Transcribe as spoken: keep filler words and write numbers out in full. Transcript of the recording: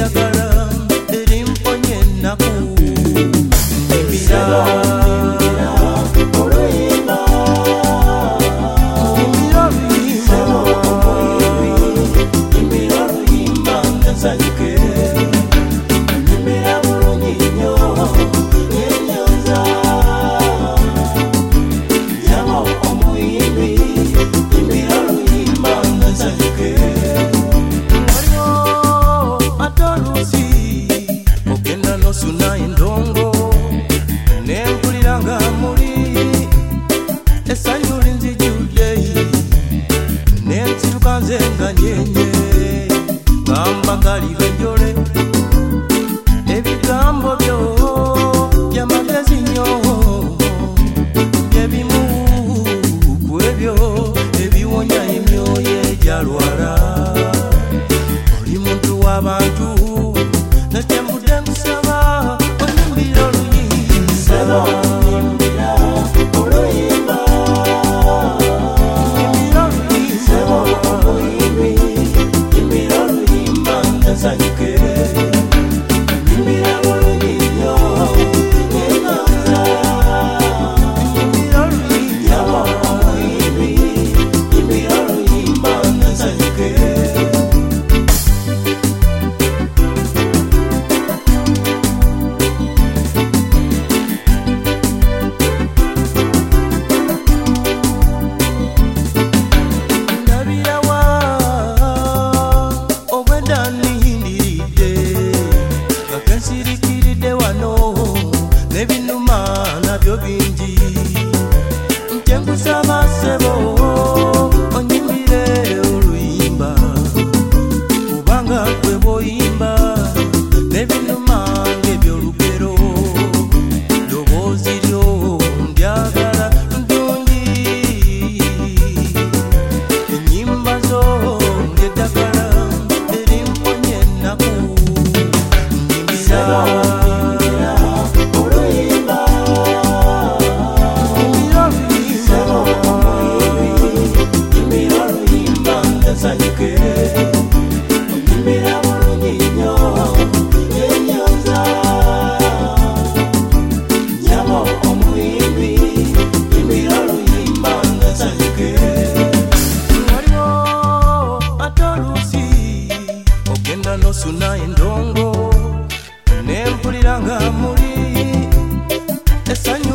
ng'eddagala erimponya ennaku nyimira oluyimba nyimira oluyimba nyimbira oluyimba nsanyuke nyimbira bulungi nnyo nyenyoza nyama omuyimbi nyimbira oluyimba nsanyuke waliwo ate oluusi ogenda nosuna endongo nempulira nga muli essanyu linzijjudde nensibuka nze nga nyenye gamba galiba enjole ebigambo byo byamagezi nnyo byebimu ku ebyo ebiwonya emyoyo egyalwala oli muntu w'abantu nakyembudde nkusaba onyimbira oluyimba nyimbira oluyimba nyimbira oluyimba omuyimbi nyimbira oluyimba nsanyuke nyimbira bulungi nnyo nyenyoza nyimbira oluyimba nyama omuyimbi nyimbira oluyimba nsanyuke ndabirawa obwedda nnindiridde nga kensirikiridde wano n'ebinuma nabyo bingi nkyenkusaba ssebo onyimbire oluyimba kubanga gwe bw'oyimba n'ebinuma ng'ebyolugero ddoboozi lyo ndyagala ddungi ennyimba zo ng'eddagala erimponya ennaku nyimbira oluyimba nyimbira oluyimba nyimbira oluyimba nsanyuke nyimbira bulungi nnyo nyenyoza nyama omuyimbi nyimbira oluyimba nsanyuke waliwo ate oluusi ogenda nosuna endongo nempulira nga muli essanyu